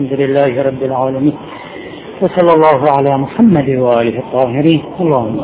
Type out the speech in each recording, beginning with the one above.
الحمد لله رب العالمين، وصلى الله على محمد وآله الطاهرين. اللهم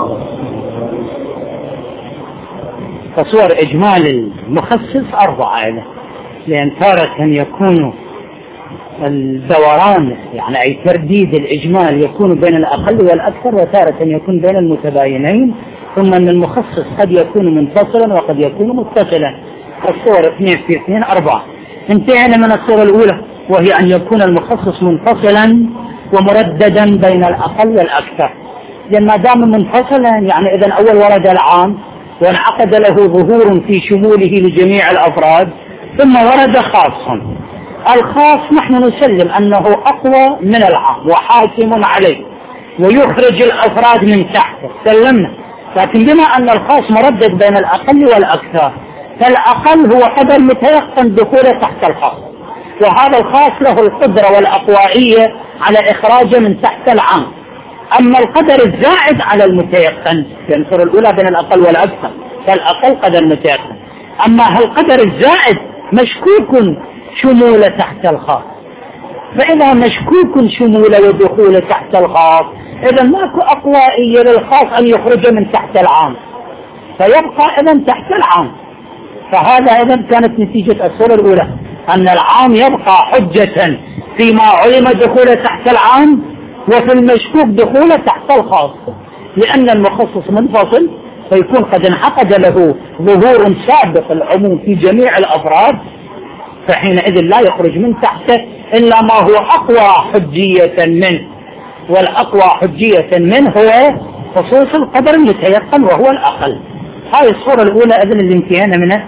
فصور إجمال المخصص 4، لأن تارة يكون الدوران يعني أي ترديد الإجمال يكون بين الأقل والأكثر، وتارة يكون بين المتباينين، ثم أن المخصص قد يكون منفصلا وقد يكون متصلا. الصور 2 في 2 4. انتهينا من الصورة الأولى، وهي أن يكون المخصص منفصلا ومرددا بين الأقل والأكثر. لأن ما دام منفصلا يعني إذن أول ورد العام وانعقد له ظهور في شموله لجميع الأفراد، ثم ورد خاص. الخاص نحن نسلم أنه أقوى من العام وحاكم عليه ويخرج الأفراد من تحته، سلمنا. لكن بما أن الخاص مردد بين الأقل والأكثر، فالأقل هو قدر متيقن دخوله تحت الخاص، وهذا الخاص له القدرة والأقوائية على إخراجه من تحت العام. أما القدر الزائد على المتيقن في الصورة الأولى بين الأقل والأكثر، فالأقل قدر متيقن. أما القدر الزائد مشكوك شموله تحت الخاص، فإذا مشكوك شموله ودخوله تحت الخاص، إذا ماكو أقوائية للخاص أن يخرجه من تحت العام، فيبقى إذا تحت العام. فهذا إذا كانت نتيجة الصورة الأولى، أن العام يبقى حجة فيما علم دخوله تحت العام، وفي المشكوك دخوله تحت الخاص، لأن المخصص منفصل فيكون قد انعقد له ظهور سابق العموم في جميع الأفراد، فحينئذ لا يخرج من تحته إلا ما هو أقوى حجية منه، والأقوى حجية منه هو خصوص القدر المتيقن وهو الأقل. هذه الصورة الأولى إذن اللي انتهينا منها.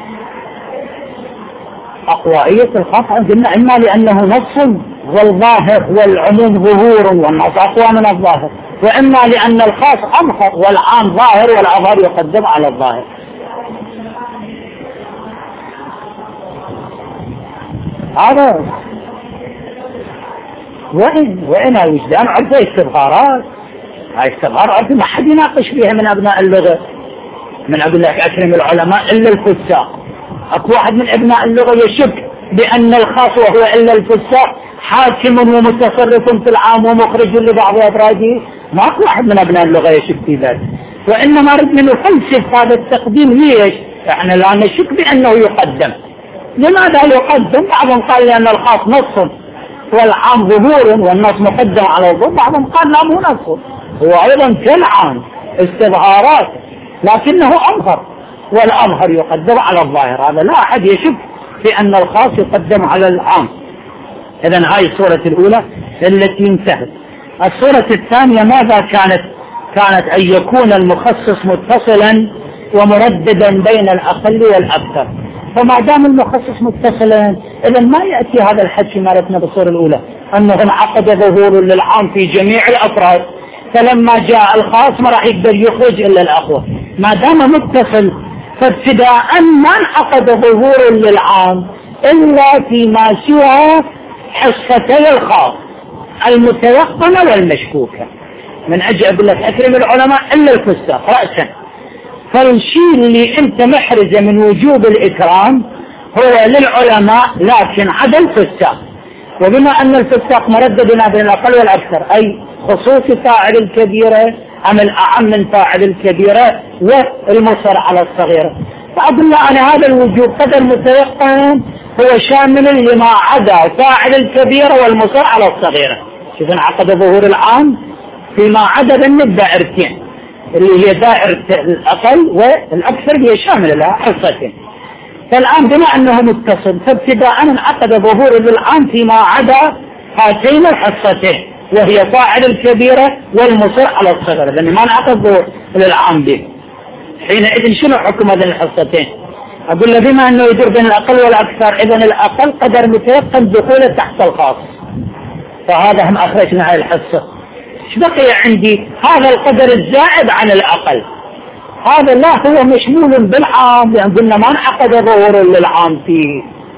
أقوائية الخاص قلنا إما لأنه نص والظاهر والعموم ظهور والنص أقوى من الظاهر، وإما لأن الخاص أظهر والعام ظاهر والأظهر يقدم على الظاهر. هذا وإن الوجدان عرفة استظهارات، هاي استظهار عرفة ما حد يناقش فيها من أبناء اللغة، من أقول لك أكرم العلماء إلا الفساق. أكو واحد من أبناء اللغة يشك بأن الخاص وهو إلا الفساق حاكم ومتصرف في العام ومخرج لبعض أفراده؟ ما أكو واحد من أبناء اللغة يشك في ذلك، وإنما ردنا نفلسف هذا التقديم. ليش؟ إحنا لا نشك بأنه يقدم. لماذا يقدم؟ بعضهم قال لأن الخاص نص والعام ظهور والنص مقدم على الظهور، بعضهم قال لا مو نص، هو أيضا كالعام استظهارات لكنه أظهر، والأظهر يقدم على الظاهر. هذا لا أحد يشك في أن الخاص يقدم على العام. إذن هاي الصورة الأولى التي انتهت. الصورة الثانية ماذا كانت؟ كانت أن يكون المخصص متصلا ومرددا بين الأقل والأكثر. فما دام المخصص متصلا إذن ما يأتي هذا الحكي مالتنا بالصورة الأولى أنه انعقد ظهور للعام في جميع الأفراد، فلما جاء الخاص ما راح يقدر يخرج إلا الأقوى. ما دام متصل فابتداء ما انعقد ظهور للعام إلا فيما سوى حصتي الخاص المتيقنة والمشكوكة. من أجل أقول لك أكرم العلماء إلا الفساق رأسا، فالشيء اللي أنت محرزة من وجوب الإكرام هو للعلماء لكن عدا الفساق. وبما أن الفساق مردد بين الأقل والأكثر، أي خصوص فاعل الكبيرة أم الأعم من فاعل الكبيرة والمصر على الصغيرة، فأقول له أنا هذا الوجوب قدر متيقن هو شامل لما عدا فاعل الكبيرة والمصر على الصغيرة. شوف انعقد ظهور العام فيما عدا بين الدائرتين اللي هي دائرة الأقل والأكثر هي شاملة لها حصتين. فالآن بما أنه متصل فابتداء انعقد ظهور للعام فيما عدا هاتين الحصتين وهي فاعل الكبيرة والمصر على الصغيرة، لأن ما انعقد ظهور للعام به. حينئذ شنو حكم هذين الحصتين؟ أقول له بما أنه يدور بين الأقل والأكثر إذن الأقل قدر متيقن دخوله تحت الخاص، فهذا هم أخرجنا هاي الحصة. ايش بقي عندي؟ هذا القدر الزائد عن الأقل، هذا لا هو مشمول بالعام، لأن قلنا ما انعقد ظهور للعام فيه،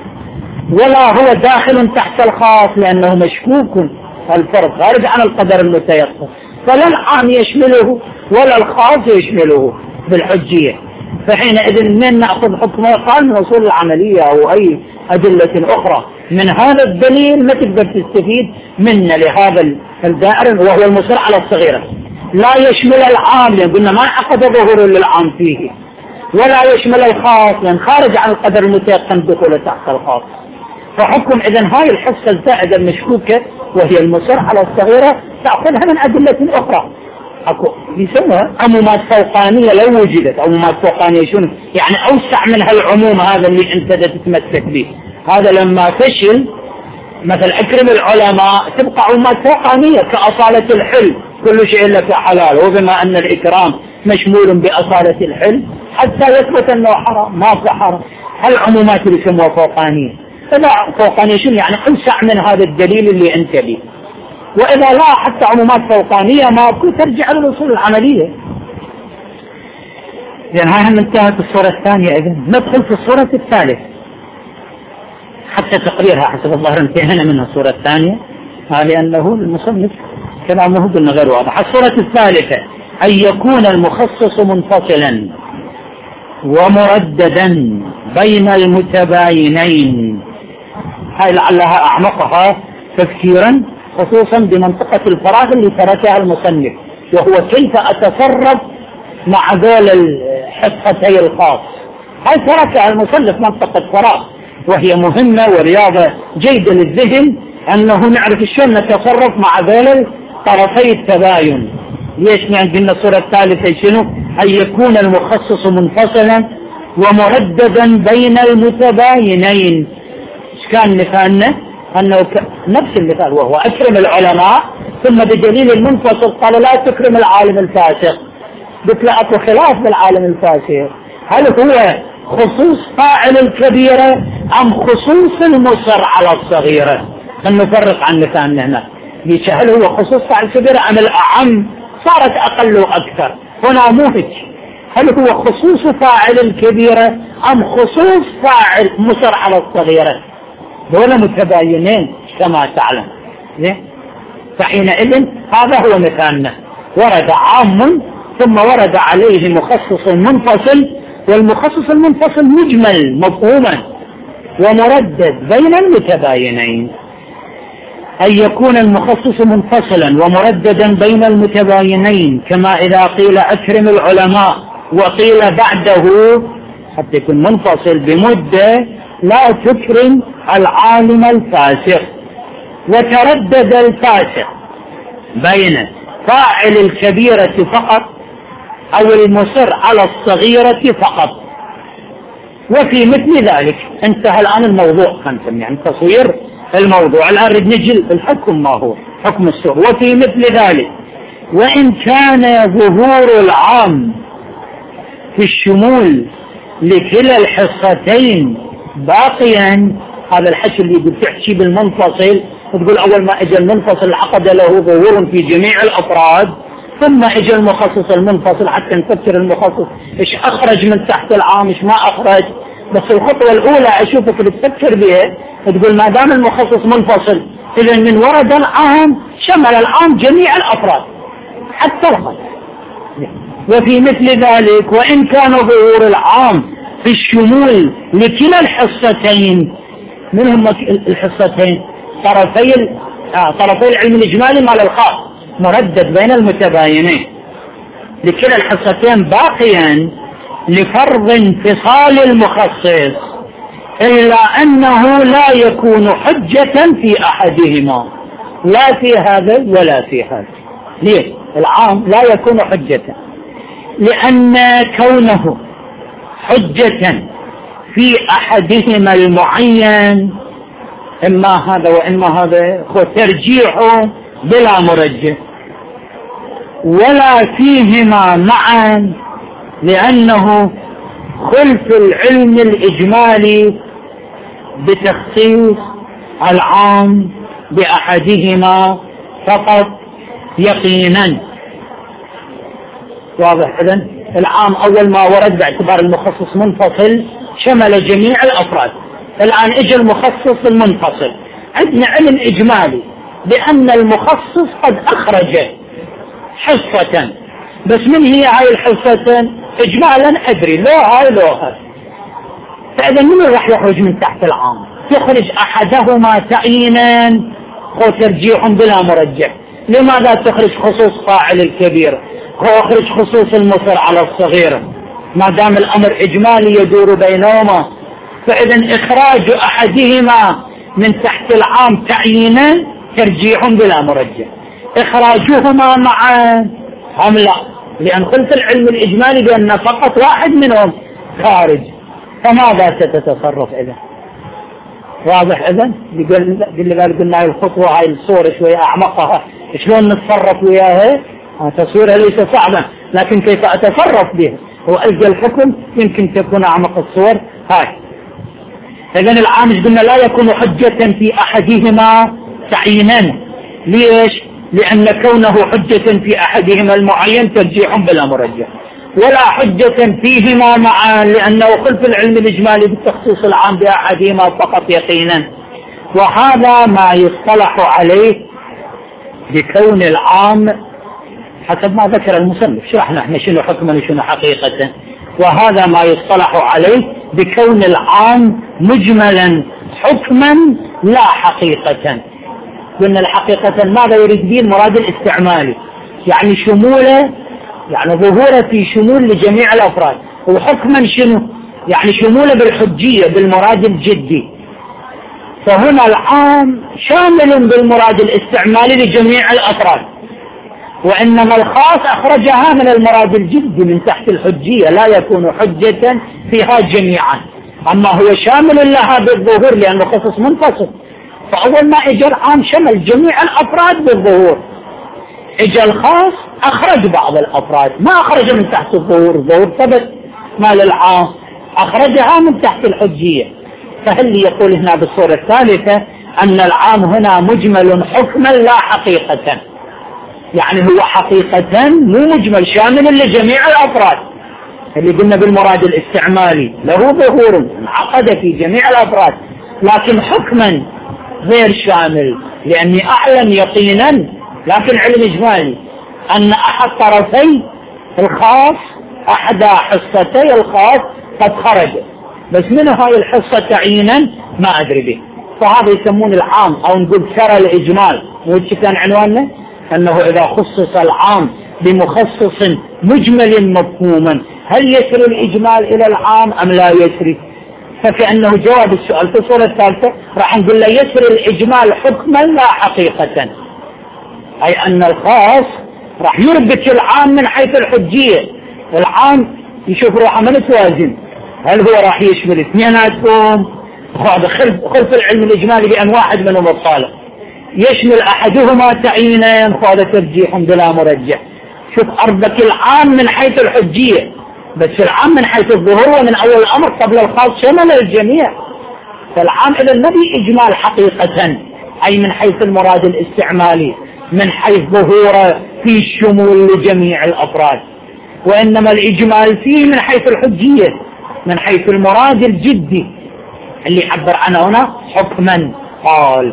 ولا هو داخل تحت الخاص لأنه مشكوك، الفرق خارج عن القدر المتيقن، فلا العام يشمله ولا الخاص يشمله بالحجية. فحينئذ من نأخذ حكمه؟ قال من أصول العملية أو أي أدلة أخرى. من هذا الدليل ما تقدر تستفيد منه لهذا الدائر وهو المصر على الصغيرة. لا يشمل العام لأن قلنا ما عقد ظهور للعام فيه، ولا يشمل الخاص لأن خارج عن القدر المتيقن دخوله تحت الخاص. فحكم إذن هاي الحصة الزائدة المشكوكة وهي المصر على الصغيرة تأخذها من أدلة أخرى. أكو يسمى عمومات فوقانية لو وجدت. عمومات فوقانية شنو؟ يعني أوسع من هالعموم هذا اللي أنت تتمسك به. هذا لما فشل مثل أكرم العلماء تبقى عمومات فوقانية كأصالة الحل، كل شيء لك حلال، وبما أن الإكرام مشمول بأصالة الحل حتى يثبت أنه حرام ما في حرام. هالعمومات اللي يسموها فوقانية. فلا فوقانية شنو؟ يعني أوسع من هذا الدليل اللي أنت به. وإذا لا حتى عمومات فوقانية ما ترجع للأصول العملية. يعني هاي هم انتهت الصورة الثانية. إذن ندخل في الصورة الثالثة حتى تقريرها حسب الظاهر انتهينا منها الصورة الثانية لأنه المصنف كلامه قلنا غير واضح. الصورة الثالثة أن يكون المخصص منفصلا ومرددا بين المتباينين. هاي لعلها أعمقها تفكيرا خصوصا بمنطقة الفراغ اللي تركها المصنف، وهو كيف أتصرف مع ذول الحصتي الخاص. هاي تركها المصنف منطقة فراغ وهي مهمة ورياضة جيدة للذهن أنه نعرف شلون نتصرف مع ذول طرفي التباين. ليش قلنا الصورة الثالثة شنو؟ أن يكون المخصص منفصلا ومرددا بين المتباينين. إيش كان مثالنا؟ أنه نفس المثال وهو أكرم العلماء ثم بدليل المنفصل قال لا تكرم العالم الفاسق. بتلاقوا خلاف بالعالم الفاسق، هل هو خصوص فاعل الكبيرة أم خصوص المصر على الصغيرة؟ فنفرق عن مثالنا هنا. هل هو خصوص فاعل الكبيرة أم الأعم صارت أقل وأكثر؟ هنا مو هيك. هل هو خصوص فاعل الكبيرة أم خصوص فاعل مصر على الصغيرة؟ دول متباينين كما تعلم. فحينئذ هذا هو مثالنا. ورد عام ثم ورد عليه مخصص منفصل، والمخصص المنفصل مجمل مفهوما ومردد بين المتباينين. أن يكون المخصص منفصلا ومرددا بين المتباينين كما إذا قيل أكرم العلماء وقيل بعده حتى يكون منفصل بمدة لا تكرم العالم الفاسق. وتردد الفاسق بين فاعل الكبيرة فقط أو المصر على الصغيرة فقط. وفي مثل ذلك انتهى الآن الموضوع خمسا، يعني تصوير الموضوع. الآن نريد نجي الحكم ما هو حكم السوء. وفي مثل ذلك وإن كان ظهور العام في الشمول لكلا الحصتين باقيا. هذا الحكي اللي بتحكي بالمنفصل وتقول أول ما اجى المنفصل عقد له ظهور في جميع الأفراد، ثم اجى المخصص المنفصل حتى نفكر المخصص ايش أخرج من تحت العام ايش ما أخرج. بس الخطوة الأولى أشوفك بتفكر بها تقول ما دام المخصص منفصل إذا من ورد العام شمل العام جميع الأفراد حتى الخاص. وفي مثل ذلك وإن كان ظهور العام في الشمول لكلا الحصتين. من هم الحصتين؟ طرفي العلم الإجمالي مال الخاص مردد بين المتباينين. لكلا الحصتين باقيا لفرض انفصال المخصص إلا أنه لا يكون حجة في أحدهما، لا في هذا ولا في هذا. ليه؟ العام لا يكون حجة لأن كونه حجة في أحدهما المعين إما هذا وإما هذا هو ترجيحه بلا مرجح، ولا فيهما معا لأنه خلف العلم الإجمالي بتخصيص العام بأحدهما فقط يقينا. واضح؟ إذن العام أول ما ورد باعتبار المخصص منفصل شمل جميع الأفراد. الآن اجى المخصص المنفصل عندنا علم إجمالي بأن المخصص قد أخرج حصة، بس من هي هاي الحصة؟ إجمالا أدري لو هاي لو هاي. فإذا من راح يخرج من تحت العام؟ يخرج أحدهما تعيينا وترجيح بلا مرجح. لماذا تخرج خصوص فاعل الكبير ويخرج خصوص المصر على الصغير ما دام الأمر إجمالي يدور بينهما؟ فإذا إخراج أحدهما من تحت العام تعيينا ترجيح بلا مرجح، إخراجهما معا هم لا، لأن خلف العلم الإجمالي بأن فقط واحد منهم خارج. فماذا ستتصرف إذا؟ واضح إذن؟ قلنا الخطوة هاي الصورة شوية أعمقها شلون نتصرف وياها؟ تصويرها ليس صعبا، لكن كيف أتصرف بها وألقى الحكم يمكن تكون أعمق الصور هاي. إذن العام قلنا لا يكون حجة في أحدهما تعيينا. ليش؟ لأن كونه حجة في أحدهما المعين ترجيح بلا مرجح، ولا حجة فيهما معا لأنه خلف العلم الإجمالي بالتخصيص العام بأحدهما فقط يقينا. وهذا ما يصطلح عليه بكون العام حسب ما ذكر المصنف، شرحنا احنا شنو حكما وشنو حقيقة. وهذا ما يصطلح عليه بكون العام مجملا حكما لا حقيقة. قلنا الحقيقة ماذا يريد به؟ المراد الاستعمالي، يعني شموله، يعني ظهوره في شمول لجميع الأفراد. وحكما شنو؟ يعني شموله بالحجية بالمراد الجدي. فهنا العام شامل بالمراد الاستعمالي لجميع الأفراد، وإنما الخاص أخرجها من المراد الجدي من تحت الحجية، لا يكون حجة فيها جميعا. أما هو شامل لها بالظهور لأنه خصص منفصل. فأول ما إجا العام شمل جميع الأفراد بالظهور، إجا الخاص أخرج بعض الأفراد، ما أخرج من تحت الظهور، الظهور ثبت مال العام، أخرجها من تحت الحجية. فهل يقول هنا بالصورة الثالثة أن العام هنا مجمل حكما لا حقيقة، يعني هو حقيقة مو مجمل شامل لجميع الأفراد اللي قلنا بالمراد الاستعمالي له ظهور انعقد في جميع الأفراد، لكن حكما غير شامل، لأني أعلم يقينا لكن علم إجمالي أن أحد طرفي الخاص أحد حصتي الخاص قد خرج، بس من هاي الحصة تعيينا ما أدري به. فهذا يسمون العام أو نقول سر الإجمال. وش كان عنواننا؟ أنه إذا خصص العام بمخصص مجمل مفهوما هل يسر الإجمال إلى العام أم لا يسري؟ فكأنه جواب السؤال في الصورة الثالثة راح نقول له يسر الإجمال حكما لا حقيقة، أي أن الخاص راح يربط العام من حيث الحجية. العام يشوف روحه من توازن، هل هو راح يشمل اثنيناتهم؟ وهذا خلف العلم الإجمالي بأن واحد منهم الطالب يشمل أحدهما تعيينا، وهذا ترجيح بلا مرجح. شوف أربك العام من حيث الحجية، بس العام من حيث الظهور ومن أول الأمر قبل الخاص شمل الجميع. فالعام إذا ما في إجمال حقيقة، أي من حيث المراد الاستعمالي، من حيث ظهوره في الشمول لجميع الأفراد، وإنما الإجمال فيه من حيث الحجية، من حيث المراد الجدي اللي عبر عنه هنا حكما. قال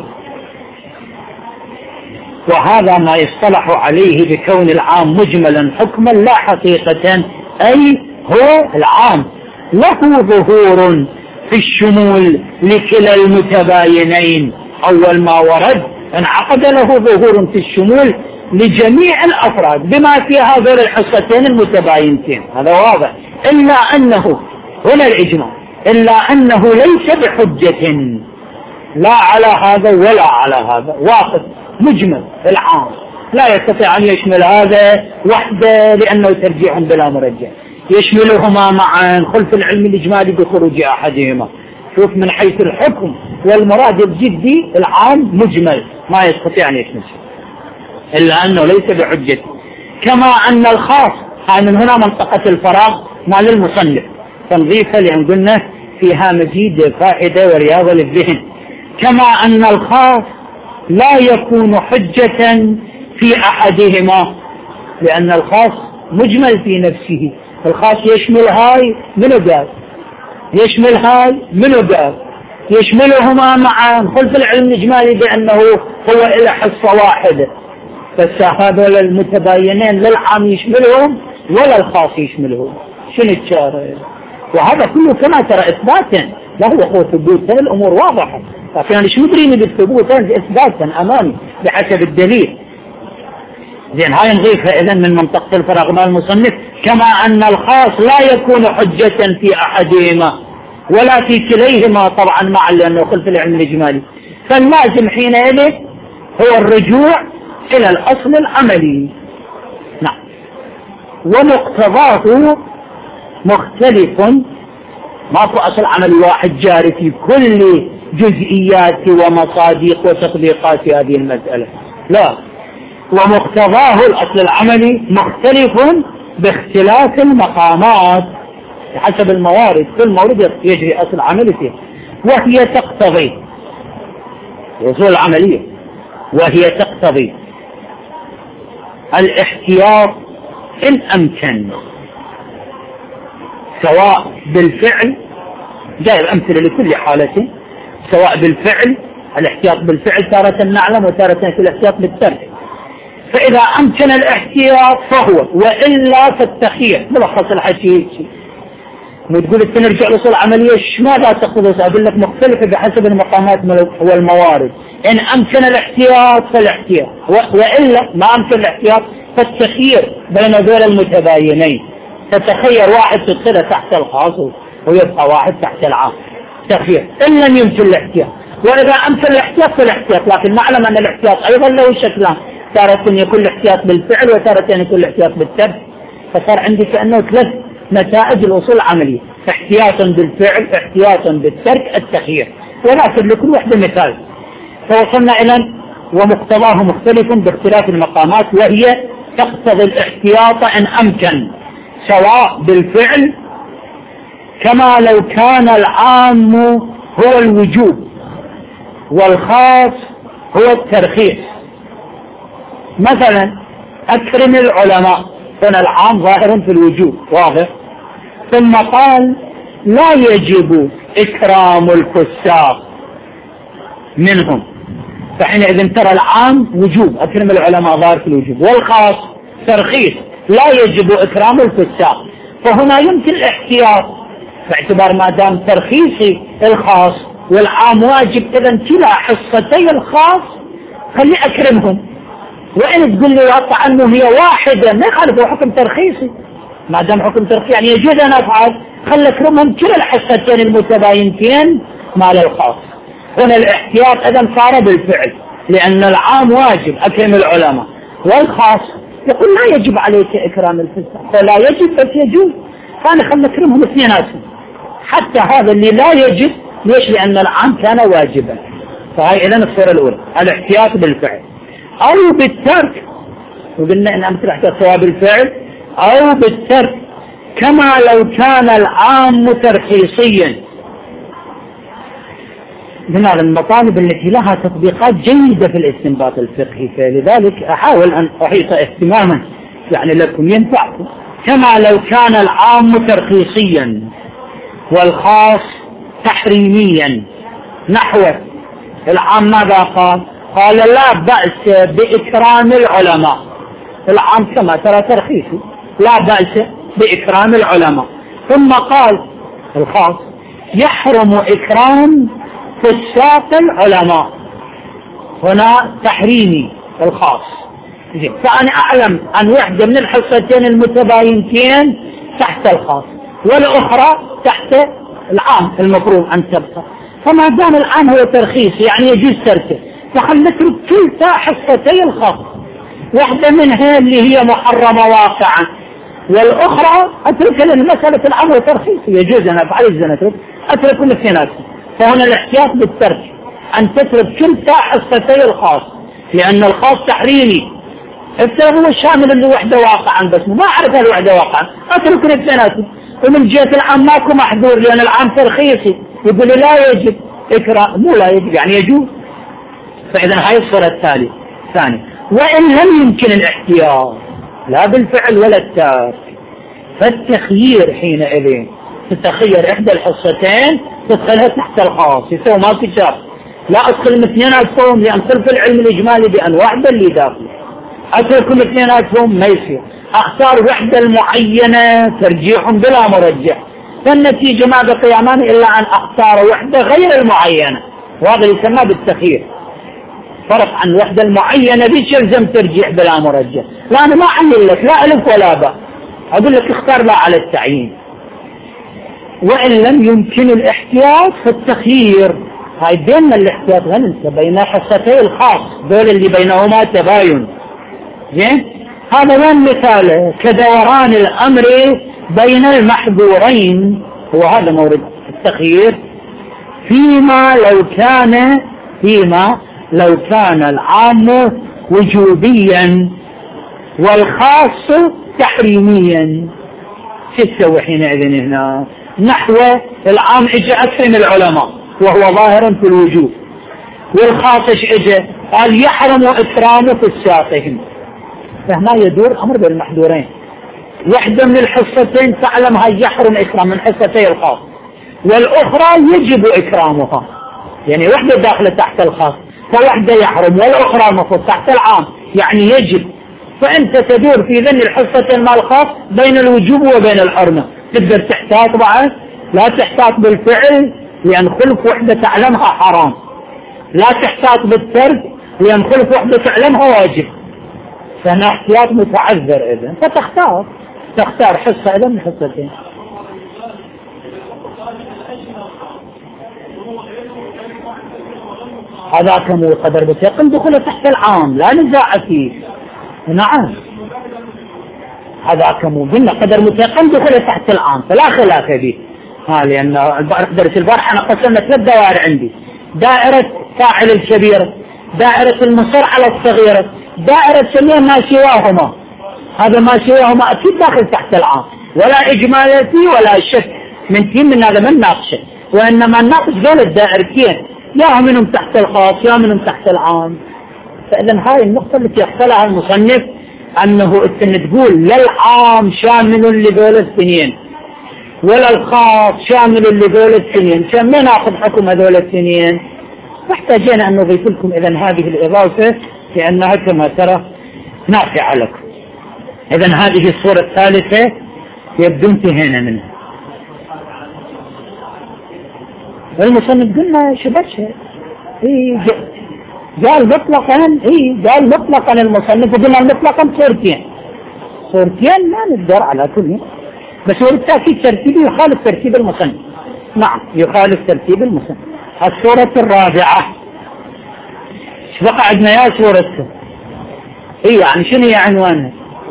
وهذا ما يصطلح عليه بكون العام مجملا حكما لا حقيقة، أي هو العام له ظهور في الشمول لكلا المتباينين. أول ما ورد انعقد له ظهور في الشمول لجميع الأفراد بما فيها غير الحصتين المتباينتين، هذا واضح. إلا أنه هنا الإجماع، إلا أنه ليس بحجة لا على هذا ولا على هذا، واحد مجمل العام لا يستطيع أن يشمل هذا وحده لأنه ترجيح بلا مرجح، يشملهما معا خلف العلم الإجمالي بخروج أحدهما. شوف من حيث الحكم والمراد الجدي العام مجمل ما يستطيع أن يشمل، إلا أنه ليس بحجة. كما أن الخاص، من هنا منطقة الفراغ مال المصنف تنظيفها لأن قلنا فيها مزيد فائدة ورياضة للذهن. كما أن الخاص لا يكون حجة في أحدهما، لأن الخاص مجمل في نفسه، الخاص يشمل هاي منو قال، يشمل هاي منو قال، يشملهما معا خلف العلم الإجمالي بأنه هو إلى حصة واحدة، بس هذول المتباينين للعام يشملهم ولا الخاص يشملهم. شنو الشارع؟ وهذا كله كما ترى إثباتا، لا هو ثبوتا، الأمور واضحة، لكن أنا شو مدريني بالثبوتا إثباتا أمامي بحسب الدليل. زين هاي نضيفها إذن من منطقة الفراغ مال المصنف، كما أن الخاص لا يكون حجة في أحدهما ولا في كليهما طبعا معا لأنه خلف العلم الإجمالي، فاللازم حينئذ هو الرجوع إلى الأصل العملي. نعم. ومقتضاه مختلف، ماكو أصل عملي واحد جاري في كل جزئيات ومصادق وتطبيقات هذه المسألة، لا، ومقتضاه الأصل العملي مختلف باختلاف المقامات حسب الموارد، كل مورد يجري أصل عملي فيه، وهي تقتضي الأصول العملية، وهي تقتضي الاحتياط إن أمكن، سواء بالفعل، جايب أمثلة لكل حالة، سواء بالفعل، الاحتياط بالفعل تارة نعلم وتارة في الاحتياط بالترك، فإذا أمكن الاحتياط فهو، وإلا فالتخيير. ملخص الحكي مو تقول انت نرجع لأصول العملية ماذا تقصد؟ أقول لك مختلفة بحسب المقامات والموارد، إن أمكن الاحتياط فالاحتياط، وإلا ما أمكن الاحتياط فالتخيير بين ذول المتباينين، تتخير واحد تدخله تحت الخاص ويبقى واحد تحت العام، تخيير إن لم يمكن الاحتياط. وإذا أمكن الاحتياط فالاحتياط، لكن نعلم أن الاحتياط أيضا له شكلان، تارة يكون الاحتياط بالفعل وتارة يكون الاحتياط بالترك، فصار عندي كأنه ثلاث نتائج الأصول العملية، احتياطا بالفعل، احتياطا بالترك، التخيير، ولكن لكل واحدة مثال. فوصلنا إلى ومقتضاه مختلف باختلاف المقامات، وهي تقتضي الاحتياط إن أمكن، سواء بالفعل كما لو كان العام هو الوجوب والخاص هو الترخيص. مثلا أكرم العلماء، هنا العام ظاهر في الوجوب واضح، ثم قال لا يجب إكرام الفساق منهم، فحينئذ ترى العام وجوب أكرم العلماء ظاهر في الوجوب، والخاص ترخيص لا يجب إكرام الفساق، فهنا يمكن الاحتياط باعتبار ما دام ترخيصي الخاص والعام واجب، إذن كلا حصتي الخاص خلي أكرمهم، وإن تقول لي واقع أنه هي واحدة ما يخالف حكم ترخيصي، ما دام حكم ترخيصي يعني يجوز أن أفعل، خلي أكرمهم كلا الحصتين المتباينتين مال الخاص. هنا الاحتياط إذن صار بالفعل، لأن العام واجب أكرم العلماء، والخاص يقول لا يجب عليك إكرام الفساق، فلا يجب بس يجوز، فأنا خلي أكرمهم اثنيناتهم، حتى هذا اللي لا يجب، ليش؟ لأن العام كان واجبا. فهي إذن الصورة الأولى الاحتياط بالفعل أو بالترك، وقلنا إن أمثل احتياط سواء بالفعل أو بالترك، كما لو كان العام ترخيصيا. من المطالب التي لها تطبيقات جيدة في الاستنباط الفقهي، فلذلك أحاول أن أحيط اهتماما يعني لكم ينفعكم. كما لو كان العام ترخيصيا والخاص تحريميا، نحو العام ماذا قال؟ قال لا بأس بإكرام العلماء، العام كما ترى ترخيصي لا بأس بإكرام العلماء، ثم قال الخاص يحرم إكرام فساق العلماء، هنا تحريمي الخاص. فأنا أعلم أن واحدة من الحصتين المتباينتين تحت الخاص والأخرى تحت العام المفروض أن تبقى، فما دام العام هو ترخيص يعني يجوز تركه، فخل نترك كلتا حصتي الخاص، واحدة منها اللي هي محرمة واقعا، والأخرى أترك للمسألة العام هو ترخيص يجوز أن أفعل إذا أترك الاثنيناتهم. فهنا الاحتياط بالترك أن تترك كلتا حصتي الخاص، لأن الخاص تحريمي، افترض هو الشامل اللي وحده واقعا، بس ما أعرف الوحدة واقعا أترك الاثنيناتهم. ومن جهة العام ماكو محظور لأن العام ترخيصي، يقول لا يجب إكرام، مو لا يجب يعني يجوز. فإذا هاي الصورة الثانية. وإن لم يمكن الاحتياط لا بالفعل ولا الترك، فالتخيير حينئذ تتخير إحدى الحصتين تدخلها تحت الخاص، يسوي ما في شرط، لا أدخل الاثنيناتهم لأن خلف العلم الإجمالي بأن واحدة اللي داخل، أترك الاثنيناتهم ما يصير، أختار وحدة المعينة ترجيح بلا مرجح، فالنتيجة ما بقي أمامي إلا أن أختار وحدة غير المعينة، وهذا يسمى بالتخيير. فرق عن الوحدة المعينة بيش يلزم ترجيح بلا مرجح، لا أنا ما أعلل لك لا ألف ولا باء، أقول لك اختار لا على التعيين. وإن لم يمكن الاحتياط فالتخيير. هاي بين الاحتياط هننسى بين حصتي الخاص دول اللي بينهما تباين. زين هذا وين مثاله؟ كدوران الأمر بين المحظورين، وهذا مورد التخيير. فيما لو كان العام وجوبيا والخاص تحريميا، شو تسوي حينئذ هنا؟ نحو العام اجى أكثر من العلماء وهو ظاهر في الوجوب، والخاص اجى قال يحرم إكرامه في الساقهم، فهنا يدور الأمر بين المحظورين. واحدة من الحصتين تعلم هاي يحرم إكرام من حصتي الخاص، والأخرى يجب إكرامها، يعني واحدة داخلة تحت الخاص فواحدة يحرم، والأخرى المفروض تحت العام يعني يجب. فأنت تدور في ذن الحصتين مع الخاص بين الوجوب وبين الحرمة. تقدر تحتاط بعد، لا تحتاط بالفعل لأن خلف وحدة تعلمها حرام، لا تحتاط بالترك لأن خلف وحدة تعلمها واجب، فهنا احتياط متعذر. إذن تختار حصة إذن من حصتين. هذا كم قدر بتيقن دخوله تحت العام لا نزاع فيه. نعم هذا كم قلنا قدر متيقن دخوله تحت العام فلا خلاف به. لأن درس البارحة أنا قسمنا 3 دوائر عندي: دائرة فاعل الكبير، دائرة المصر على الصغيرة، دائرة سميها ما سواهما. هذا ما سواهما أكيد داخل تحت العام، ولا إجمال فيه ولا شك من هذا من ناقشه، وإنما الناقش دول الدائرتين يا منهم تحت الخاص يا منهم تحت العام. فإذا هاي النقطة التي يختلها المصنف أنه تقول للعام شامل لدول الاثنين ولا الخاص شامل لدول الاثنين، كم ما ناخذ حكم هذول الاثنين؟ فاحتاجين أن نضيف لكم إذن هذه الإضافة لأنها كما ترى نافعة لكم. إذن هذه الصورة الثالثة يبدو انتهينا منها. المصنف قلنا شبشه قال مطلقا المصنف، وقلنا مطلقا صورتين ما نقدر على كل، بس هو بالتأكيد ترتيبه يخالف ترتيب المصنف. نعم يخالف ترتيب المصنف. الصورة الرابعة ايش بقى عندنا يا صورته؟ يعني شنو هي عنوانها؟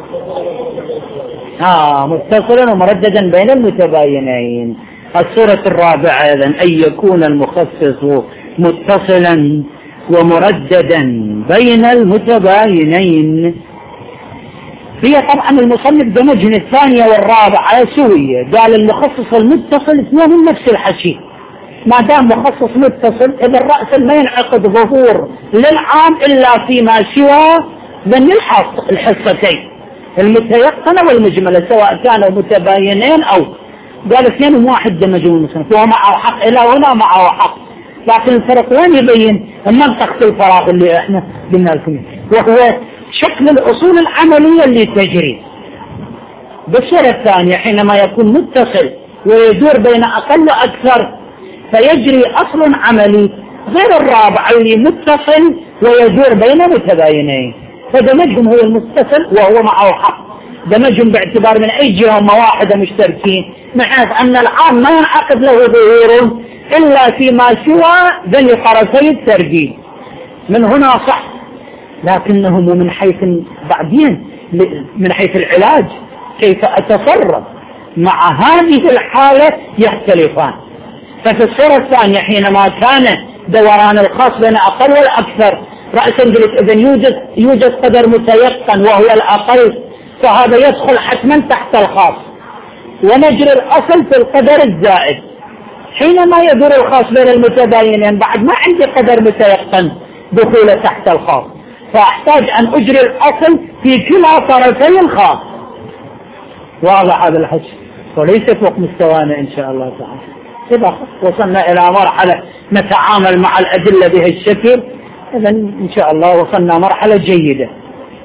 متصلا ومرددا بين المتباينين. الصورة الرابعة إذن أن يكون المخصص متصلا ومرددا بين المتباينين. هي طبعا المصنف دمجن الثانية والرابعة سوية، قال المخصص المتصل اثنين من نفس الحكي. ما دام مخصص متصل إذا الرأس ما ينعقد ظهور للعام إلا فيما سوى من الحصتين المتيقنة والمجملة سواء كانوا متباينين أو قال اثنين واحد دمجوا المصنف، هو معه حق إلى هنا معه حق، لكن الفرق وين يبين منطقة الفراغ اللي احنا قلنا لكم، وهو شكل الأصول العملية اللي تجري. بالصورة الثانية حينما يكون متصل ويدور بين أقل وأكثر فيجري أصل عملي غير الرابع اللي متصل ويدور بين متباينين، فدمجهم هو المتصل وهو معه حق، دمجهم باعتبار من أي جهة هم واحدة مشتركين، بحيث أن العام ما ينعقد له ظهور إلا فيما سوى ذي طرفي الترجيح. من هنا صح، لكنهم من حيث بعدين من حيث العلاج كيف أتصرف مع هذه الحالة يختلفان. ففي الصورة الثانية حينما كان دوران الخاص بين أقل والأكثر رأسا قلت إذن يوجد قدر متيقن وهو الأقل، فهذا يدخل حتما تحت الخاص، ونجري الأصل في القدر الزائد. حينما يدور الخاص بين المتباينين بعد ما عندي قدر متيقن دخوله تحت الخاص، فأحتاج أن أجري الأصل في كلا طرفي الخاص. واضح هذا الحج وليس فوق مستوانا إن شاء الله تعالى. إذا وصلنا إلى مرحلة نتعامل مع الأدلة بهالشكل إذن إن شاء الله وصلنا مرحلة جيدة.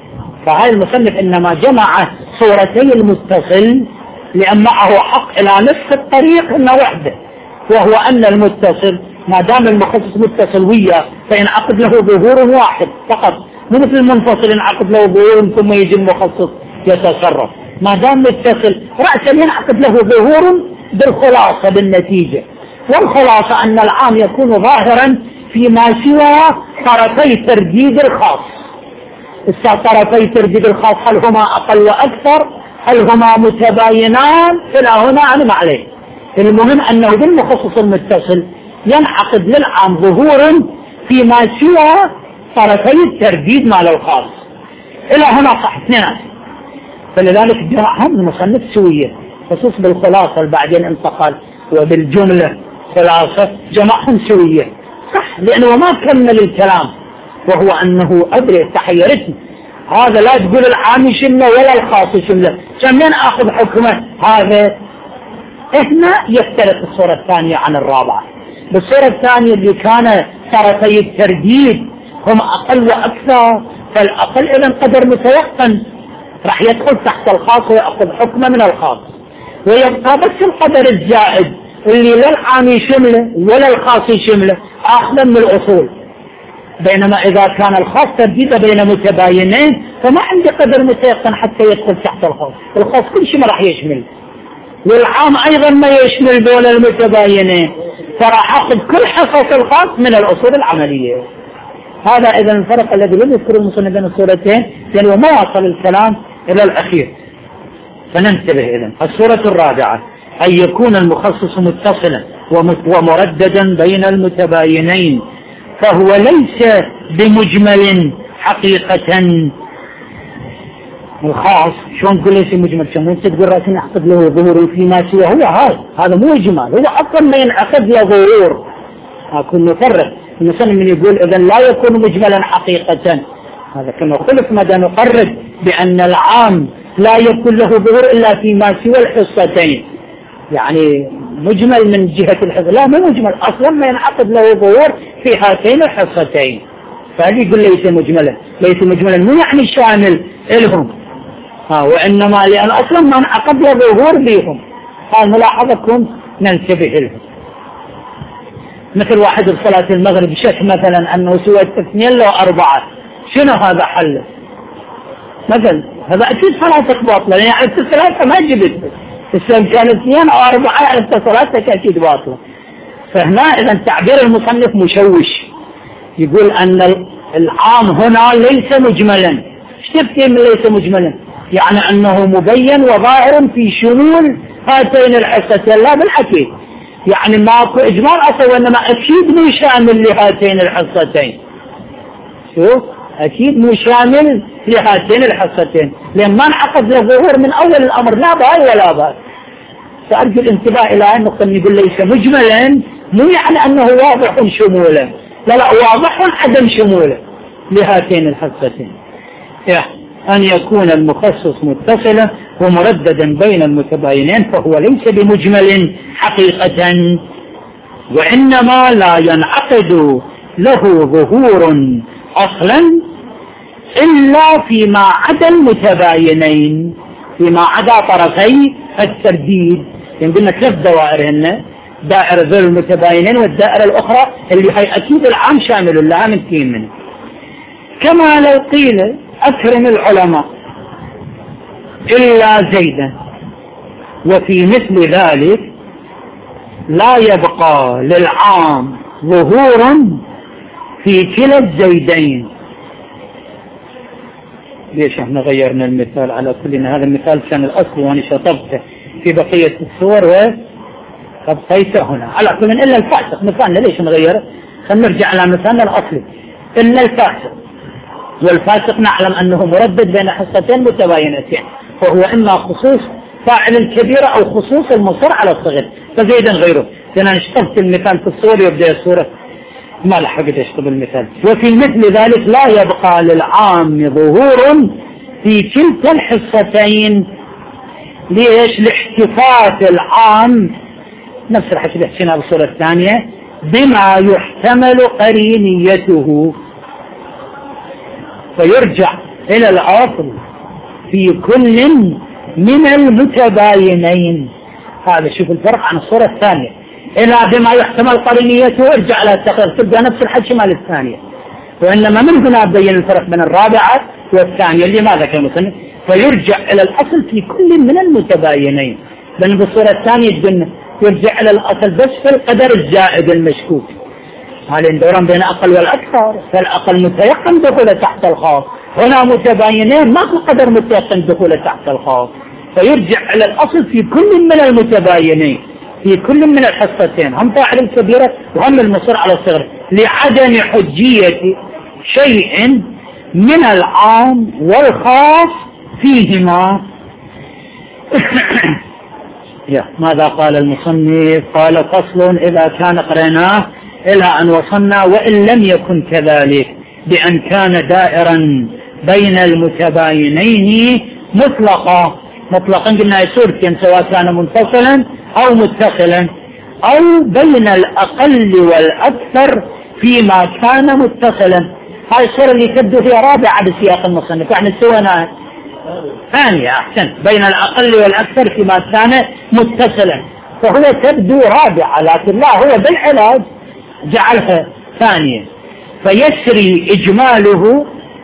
فهذا المصنف إنما جمع صورتي المتصل لأن معه حق إلى نصف الطريق إنه وحده، وهو أن المتصل ما دام المخصص متصل وياه فينعقد له ظهور واحد فقط، مو مثل المنفصل ينعقد له ظهور ثم يجي المخصص يتصرف. ما دام متصل رأسا ينعقد له ظهور بالخلاصة بالنتيجة، والخلاصة أن العام يكون ظاهرا فيما سوى طرفي ترديد الخاص. طرفي ترديد الخاص هل هما أقل وأكثر، هل هما متباينان، إلى هنا أنا ما عليه. المهم أنه بالمخصص المتصل ينعقد للعام ظهورا فيما سوى طرفي الترديد مال الخاص. إلى هنا صح اثنين، فلذلك جمعهم المصنف سوية، خصوص بالخلاصة بعدين انتقل وبالجملة خلاصة جمعهم سوية صح، لأنه ما كمل الكلام، وهو أنه أدري تحيرتني هذا لا تقول العام يشمله ولا الخاص يشمله، كمين أخذ حكمه هذا. هنا يختلف الصورة الثانية عن الرابعة. بالصورة الثانية اللي كان طرفي الترديد هم أقل وأكثر، فالأقل إذن قدر متيقن راح يدخل تحت الخاص ويأخذ حكمه من الخاص، ويبقى بس القدر الزائد اللي لا العام يشمله ولا الخاص يشمله أخذا من الأصول. بينما إذا كان الخاص ترديده بين متباينين فما عندي قدر متيقن حتى يدخل تحت الخاص، الخاص كل شيء ما راح يشمل، والعام أيضا ما يشمل دول المتباينين، فراح أخذ كل حصص الخاص من الأصول العملية. هذا إذا الفرق الذي لم يذكر المصنف بين الصورتين، لأنه ما وصل الكلام إلى الأخير. فننتبه إذن. الصورة الرابعة أن يكون المخصص متصلا ومرددا بين المتباينين، فهو ليس بمجمل حقيقة. الخاص شلون تقول ليس مجمل؟ شلون انت تقول راسي نعقد له ظهور فيما سوى؟ هو هذا مو اجمال، هو اصلا ما ينعقد له ظهور. اكون نفرق المصنف من يقول اذا لا يكون مجملا حقيقة، هذا كما خلف مدى نقرر بان العام لا يكون له ظهور الا فيما سوى الحصتين، يعني مجمل من جهة الحصة، لا مو مجمل اصلا ما ينعقد له ظهور في هاتين الحصتين. فهذا يقول ليس مجملا، ليس مجملا مو يعني شامل لهم، وإنما لأن أصلا ما انعقد له ظهور بهم. ملاحظكم ننتبه لهم. مثل واحد بصلاة المغرب شك مثلا أنه سوى 2 لو 4، شنو هذا حل؟ مثلا هذا أكيد صلاتك باطلة، يعني أنت صلاتك ما جبت، إذا كانت 2 أو 4 أنت صلاتك أكيد باطلة. فهنا إذا تعبير المصنف مشوش، يقول أن العام هنا ليس مجملا. ايش تفهم ليس مجملا؟ يعني أنه مبين وظاهر في شمول هاتين الحصتين، لا بالحكي يعني ماكو إجمال أصلا، وإنما أكيد مو شامل لهاتين الحصتين. شوف أكيد مو شامل لهاتين الحصتين، لأن ما انعقد له ظهور من أول الأمر، لا باي ولا باي. فأرجو الانتباه إلى النقطة اللي يقول ليس مجملا مو يعني أنه واضح شموله، لا واضح عدم شموله لهاتين الحصتين. أن يكون المخصص متصلا ومرددا بين المتباينين، فهو ليس بمجمل حقيقة، وإنما لا ينعقد له ظهور أصلا إلا فيما عدا المتباينين، فيما عدا طرفي الترديد. يعني قلنا 3 دوائر هن، دائرة ذو المتباينين والدائرة الأخرى اللي هي أكيد العام شامل لها من كين منه. كما لو قيل أكرم العلماء إلا زيدا، وفي مثل ذلك لا يبقى للعام ظهور في كلا الزيدين. ليش احنا غيرنا المثال على كلنا؟ هذا المثال كان الأصل وأنا شطبته في بقية الصور وابقيته هنا على كل إلا الفاسق. مثالنا ليش نغيره؟ خلينا نرجع على مثالنا الأصلي. إلا الفاسق، والفاسق نعلم أنه مردد بين حصتين متباينتين، وهو إما خصوص فاعل الكبيرة أو خصوص المصر على الصغير، فزيدا غيره. أنا اشتبت المثال في الصور يبدأ الصورة ما لحقت اشتب المثال. وفي مثل ذلك لا يبقى للعام ظهور في كلتا الحصتين. ليش؟ لاحتفاظ العام نفس الحكي اللي حكيناه بالصورة الثانية بما يحتمل قرينيته، فيرجع إلى الأصل في كل من المتباينين. هذا شوف الفرق عن الصورة الثانية. إلى بما يحتمل قرينيته ارجع على التقرير تبدأ نفس الحكي مال الثانية. وإنما من هنا بين الفرق بين الرابعة والثانية اللي ماذا كان المصنف فيرجع إلى الأصل في كل من المتباينين. بل بالصورة الثانية قلنا يرجع إلى الأصل بس في القدر الزائد المشكوك. هذا دوران بين أقل والأكثر، فالأقل متيقن دخوله تحت الخاص، هنا متباينين ما في قدر متيقن دخوله تحت الخاص، فيرجع إلى الأصل في كل من المتباينين في كل من الحصتين، هم فاعل الكبيرة وهم المصر على الصغر لعدم حجية شيء من العام والخاص فيهما. ماذا قال المصنف؟ قال فصل إذا كان قريناه إلى أن وصلنا وإن لم يكن كذلك بأن كان دائرا بين المتباينين مطلقا قلنا صورتين سواء كان منفصلا أو متصلا أو بين الأقل والأكثر فيما كان متصلا. هاي الصورة اللي تبدو فيها رابعة بسياق المصنف، يعني سوينا ثانية أحسن بين الأقل والأكثر فيما كان متصلا، فهو تبدو رابعة لكن لا هو بالعلاج جعلها ثانية، فيسري إجماله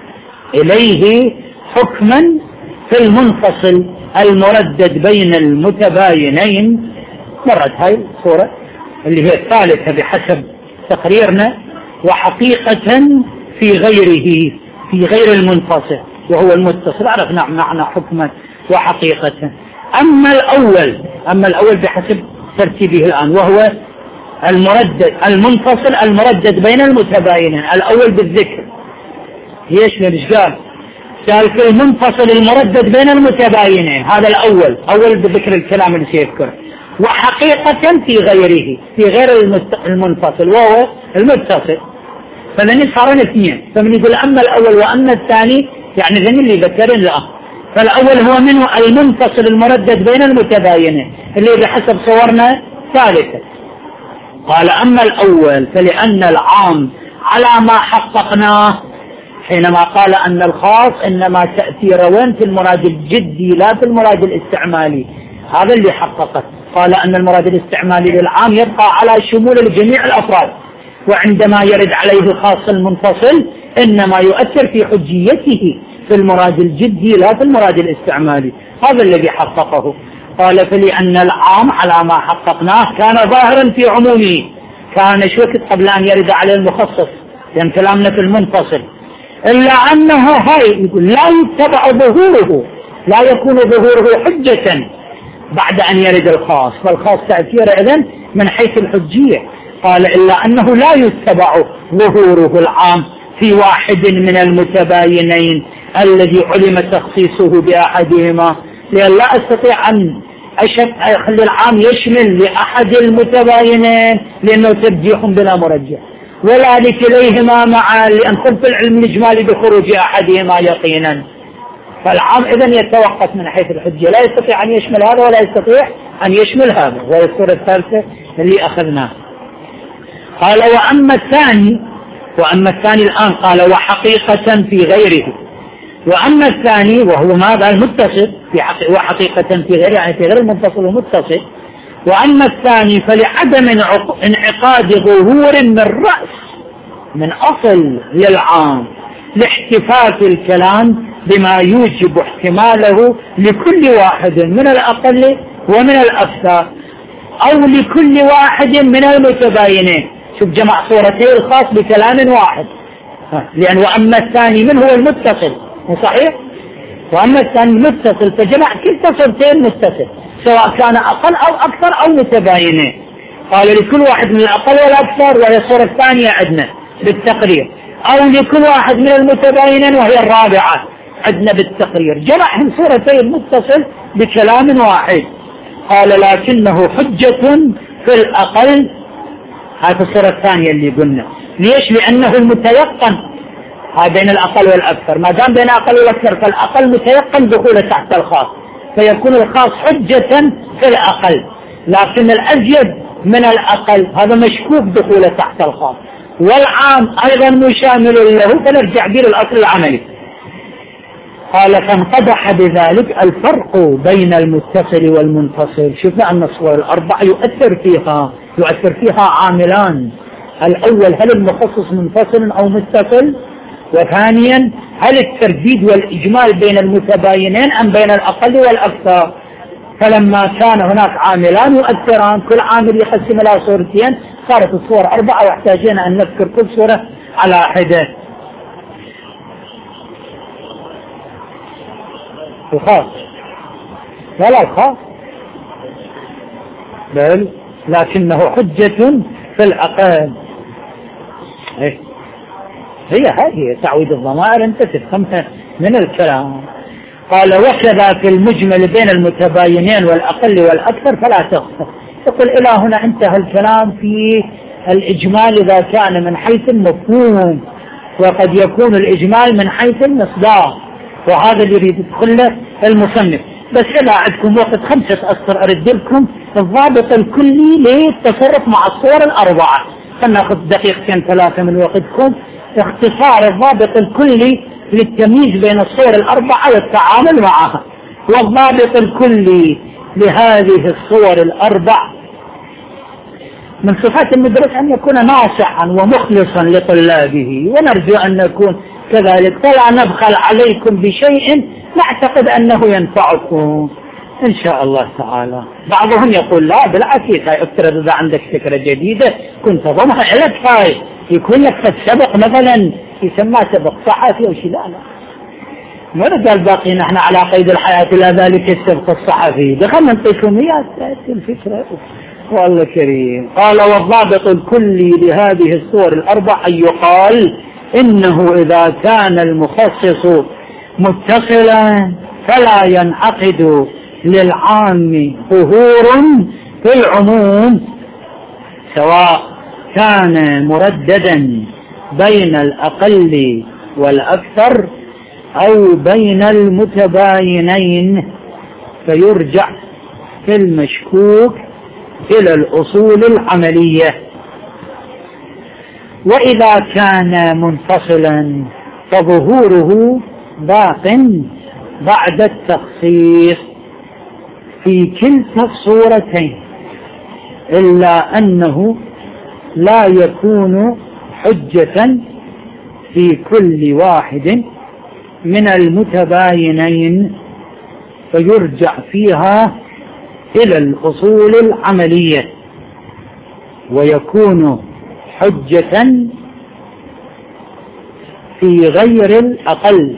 إليه حكما في المنفصل المردد بين المتباينين. مرت هاي الصورة اللي هي الثالثة بحسب تقريرنا، وحقيقة في غيره في غير المنفصل وهو المتصل عرفنا معنى حكما وحقيقة. أما الأول بحسب ترتيبه الآن وهو المنفصل المردد بين المتباينين. الأول بالذكر ليش قال في المنفصل المردد بين المتباينين، هذا أول بذكر الكلام اللي سيذكره، وحقيقة في غيره في غير المنفصل وهو المتصل. فمن صارن اثنين، فمن يقول أما الأول وأما الثاني يعني ذن اللي ذكرين لا، فالأول هو منه المنفصل المردد بين المتباينين اللي بحسب صورنا ثالثة. قال أما الأول فلأن العام على ما حققناه حينما قال أن الخاص إنما تأثير وين في المراد الجدي لا في المراد الاستعمالي، هذا اللي حققه. قال أن المراد الاستعمالي للعام يبقى على شمول لجميع الأفراد، وعندما يرد عليه الخاص المنفصل إنما يؤثر في حجيته في المراد الجدي لا في المراد الاستعمالي، هذا الذي حققه. قال فلأن العام على ما حققناه كان ظاهرا في عمومه، كان شوكت قبل أن يرد عليه المخصص لأن كلامنا في المنفصل، إلا أنه يقول لا يتبع ظهوره، لا يكون ظهوره حجة بعد أن يرد الخاص، فالخاص تأثير إذن من حيث الحجية. قال إلا أنه لا يتبع ظهوره العام في واحد من المتباينين الذي علم تخصيصه بأحدهما، لأن لا أستطيع أن أخلي العام يشمل لأحد المتباينين لأنه ترجيح بلا مرجح، ولا لكليهما معا لأن في العلم الإجمالي بخروج أحدهما يقينا. فالعام إذن يتوقف من حيث الحجة، لا يستطيع أن يشمل هذا ولا يستطيع أن يشمل هذا، وهي الصورة الثالثة اللي أخذناها. قال وأما الثاني الآن قال وحقيقة في غيره. وأما الثاني وهو ماذا المتصل وحقيقة في غيره يعني في غير المتصل ومتصل. وأما الثاني فلعدم انعقاد ظهور من رأس من أصل للعام لاحتفاظ الكلام بما يوجب احتماله لكل واحد من الأقل ومن الأكثر أو لكل واحد من المتباينين. شوف جمع صورتين الخاص بكلام واحد، لأن وأما الثاني من هو المتصل صحيح، وأما الثاني المتصل فجمع كل صورتين متصل سواء كان أقل أو أكثر أو متباينين. قال لكل واحد من الأقل والأكثر وهي الصورة الثانية عندنا بالتقرير، أو لكل واحد من المتباينين وهي الرابعة عندنا بالتقرير، جمعهم صورتين متصل بكلام واحد. قال لكنه حجة في الأقل، هذه الصورة الثانية اللي قلنا. ليش؟ لأنه المتيقن هذا بين الأقل والأكثر، ما دام بين الأقل والأكثر فالأقل متيقن دخوله تحت الخاص، فيكون الخاص حجة في الأقل، لكن الأزيد من الأقل هذا مشكوك دخوله تحت الخاص، والعام أيضا مشامل له، فنرجع به للأصل العملي. قال فانقدح بذلك الفرق بين المتصل والمنفصل. شفنا أن الصور الأربع يؤثر فيها عاملان: الأول هل المخصص منفصل أو متصل، وثانيا هل الترديد والإجمال بين المتباينين أم بين الأقل والأكثر. فلما كان هناك عاملان يؤثران كل عامل يقسم إلى صورتين صارت الصور أربعة واحتاجنا أن نذكر كل صورة على حدة. الخاص ولا الخاص بل لكنه حجة في الأقل. هي هذه تعويض الضمائر أنت تفهمها من الكلام. قال وكذا في المجمل بين المتباينين والأقل والأكثر فلا تخفى. تقول إلى هنا انتهى الكلام في الإجمال إذا كان من حيث المفهوم، وقد يكون الإجمال من حيث المصداق، وهذا اللي يريد يدخله المصنف. بس إذا عندكم وقت 5 أسطر أرد لكم الضابط الكلي للتصرف مع الصور الأربعة. فنأخذ دقيقتين 3 من وقتكم اختصار الضابط الكلي للتمييز بين الصور الأربعة والتعامل معها. والضابط الكلي لهذه الصور الأربع من صفات المدرس أن يكون ناصحا ومخلصا لطلابه، ونرجو أن نكون كذلك، فلا نبخل عليكم بشيء نعتقد أنه ينفعكم إن شاء الله تعالى. بعضهم يقول لا بالعكس، افترض إذا عندك فكرة جديدة كنت ضمها لك هاي يكون لك قد سبق مثلا يسمى سبق صحفي أو شيء. لا مرد الباقي نحن على قيد الحياة لا ذلك السبق الصحفي. دخلنا نعطيكم إياه الفكرة والله كريم. قال والضابط الكلي لهذه الصور الأربع أن يقال إنه إذا كان المخصص متصلا فلا ينعقد للعام ظهور في العموم، سواء كان مرددا بين الأقل والأكثر أو بين المتباينين، فيرجع في المشكوك إلى الأصول العملية. وإذا كان منفصلا فظهوره باق بعد التخصيص في كلتا الصورتين، إلا أنه لا يكون حجة في كل واحد من المتباينين، فيرجع فيها إلى الأصول العملية، ويكون حجة في غير الأقل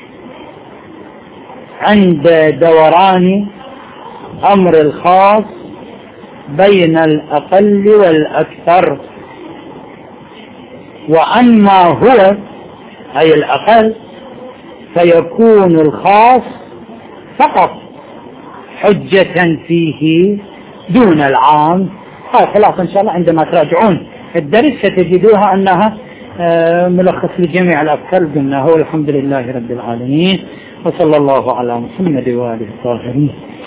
عند دوران أمر الخاص بين الأقل والأكثر. وأما هو أي الأقل فيكون الخاص فقط حجة فيه دون العام. خلاص إن شاء الله عندما تراجعون الدرس ستجدوها أنها ملخص لجميع الأفكار قلناه. والحمد لله رب العالمين، وصلى الله على محمد وآله الطاهرين.